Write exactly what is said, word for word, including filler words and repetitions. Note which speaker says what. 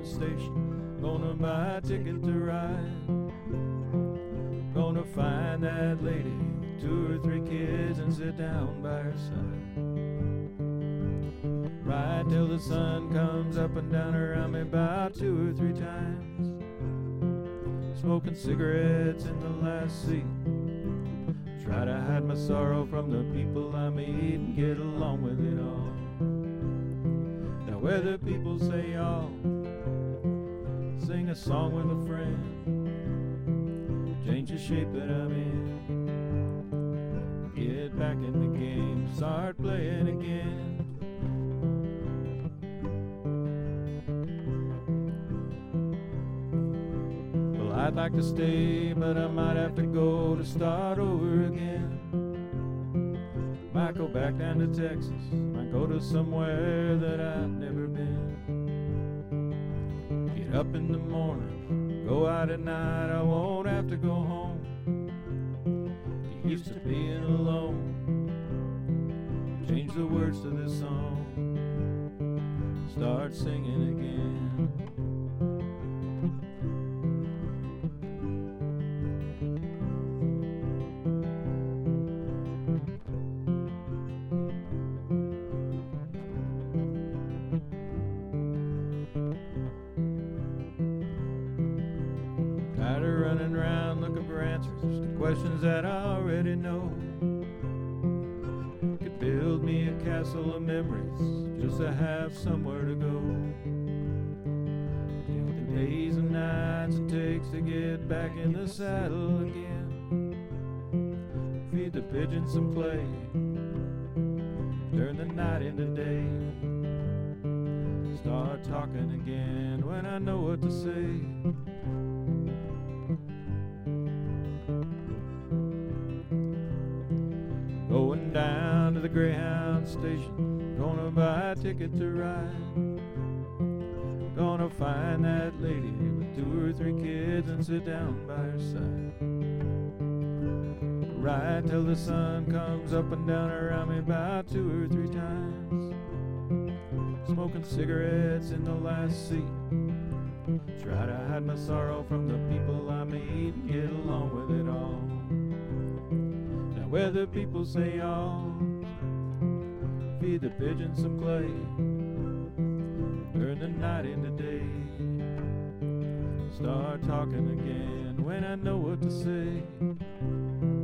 Speaker 1: Greyhound station, gonna buy a ticket to ride. Gonna find that lady with two or three kids and sit down by her side. Ride till the sun comes up and down around me about two or three times. Smoking cigarettes in the last seat. Try to hide my sorrow from the people I meet and get along with it all. Now whether people say y'all, sing a song with a friend, change the shape that I'm in, get back in the game, start playing again. Well, I'd like to stay, but I might have to go to start over again. Might go back down to Texas, might go to somewhere that I've never been. Get up in the morning, go out at night, I won't have to go home. Get used to being alone, change the words to this song, start singing again. Tired of running around looking for answers to questions that I already know. Could build me a castle of memories just to have somewhere to go. Count the days and nights it takes to get back in the saddle again. Feed the pigeons some clay, turn the night into day. Start talking again when I know what to say. Going down to the Greyhound station, gonna buy a ticket to ride. Gonna find that lady with two or three kids and sit down by her side. Ride till the sun comes up and down around me about two or three times. Smoking cigarettes in the last seat. Try to hide my sorrow from the people I meet and get along with it all. Whether people say y'all, feed the pigeons some clay, turn the night into day, start talking again when I know what to say.